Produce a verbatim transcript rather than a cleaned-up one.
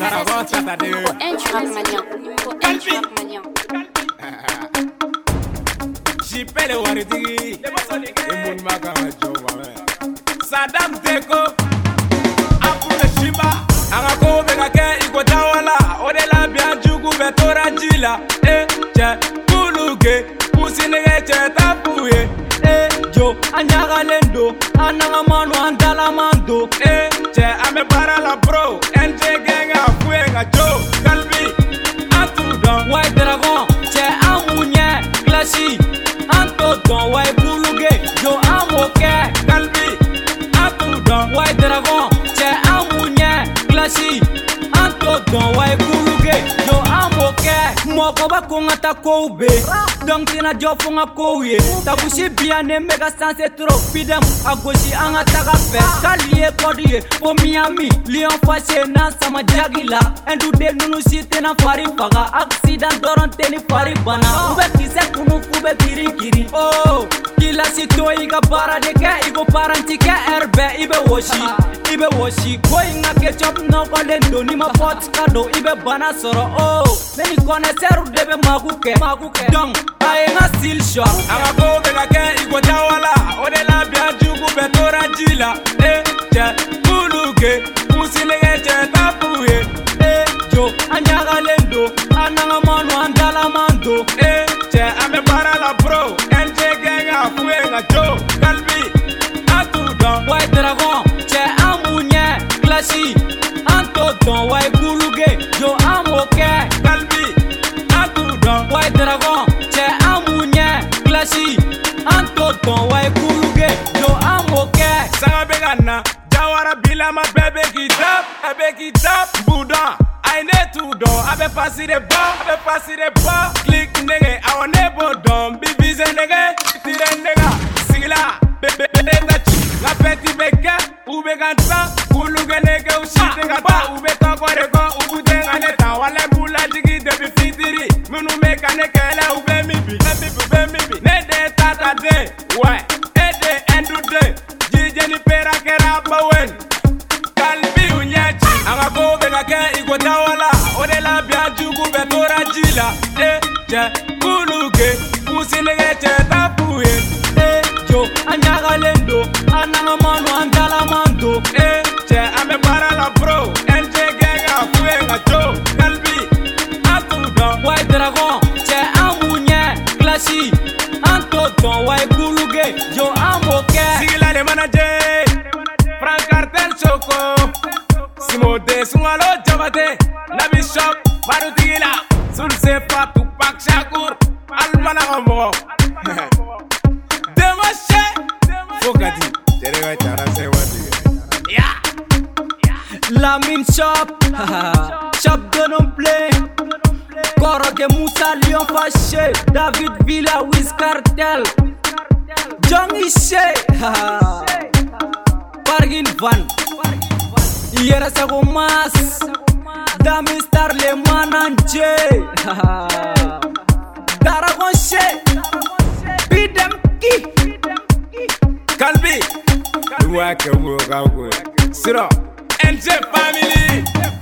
Zaragoza tade. Kalbi. Jipele waritigi. Imun makanga jowa. Saddam Teko. Apule Shimba. Angako begake igotawala. Odela bianjugu betora jila. Eh, che kuluge. Pusinege che tapuye. Eh, jo anyagalendo. Anangamano andalamando. Eh, che ame para la bro. N J genga fuenga jo. Kalbi. Atudon. White Dragon. Che amunye. Classy. Antodon. White Buluge. Jo amoke. Kalbi. Atudon. White Dragon. Che amunye. Classy. Antodon. White Buluge. Jo amoke. Moko ba konga ta koube. Donc tina jo fonga kouye. Tabushi biane mega sanse trop pidem. Agoshi anga taga fe. Kaliye kodie. Po Miami. Lion fashe na sama jagila. Endu de nunu shite na fari faga. Accident doronte ni fari bana. Ube kise kunu kube kiri kiri. Oh. Kila sito iga para deke. Igo paranti ke erbe. Ibe woshi. Ibe woshi. Going a ketchup no kolendo. Ni ma pot kado. Ibe bana soro. Oh. Meni kone seru debe maguke. Maguke. Dong. Aye nga still shop. Angako begake igotawala. Odela bianjugu betora jila. Eh, che kuluge. Pusinege che tapuye. Eh, jo anyagalendo. Anangamano andalamando. Eh, che ame para la bro. N J genga fuenga jo. Kalbi. Atudon. White Dragon. Che amunye. Classy. Antodon. White Buluge. Jo amoke. Kalbi. Atudon. White Dragon. Che amunye. Classy. Antodon. White Buluge. Jo amoke. Sanga begana. Jawara bila ma bebe kitap. Ebe kitap. Budan. Aine tudon. Abe pasi de ba. Abe pasi de ba. Click nege. Awa nebo don. Bibize nege. Tire nega. Sigila. Bebe bebe tachi. La peti beke. Ube ganta. Kuluge nege ushite gata. Ube tokore go. Ubu denga neta. Wale bula jigi debi fitiri. Munu meka nekele ube mibi. Mibi ube mibi. Nede tata de. Ouais. Ede endu de. Jije ni pera kera bawen. Kalbi unyechi. Angako begake igotawala. Odela bianjugu betora jila. Eh, che kuluge. Pusinege che tapuye. Eh, jo anyagalendo. Anangamano andalamando. Eh, che ame para la bro. N J genga fuenga jo. Kalbi. Atudon. White Dragon. Che amunye. Classy. Antodon. White Buluge. Jo amoke. Sigila de manager. Frank Cartel Choco. Simote Sungalo Jabate. Nabi Shop. Barutigila. Sulse Fatu Pak Shakur. Almana Gambo. Demashe. Fogati. Terega Chara Sewati. Yeah. Lamin Shop. Shop de non play. Koroke Moussa Lion fâché. David Villa Wiz Cartel. John Ishe. Pargin Van. Yera Sago Mas. Dami Star Le Mananje. Daragon She. Bidem Ki. Kalbi. Waka waka waka. Siro. N J family.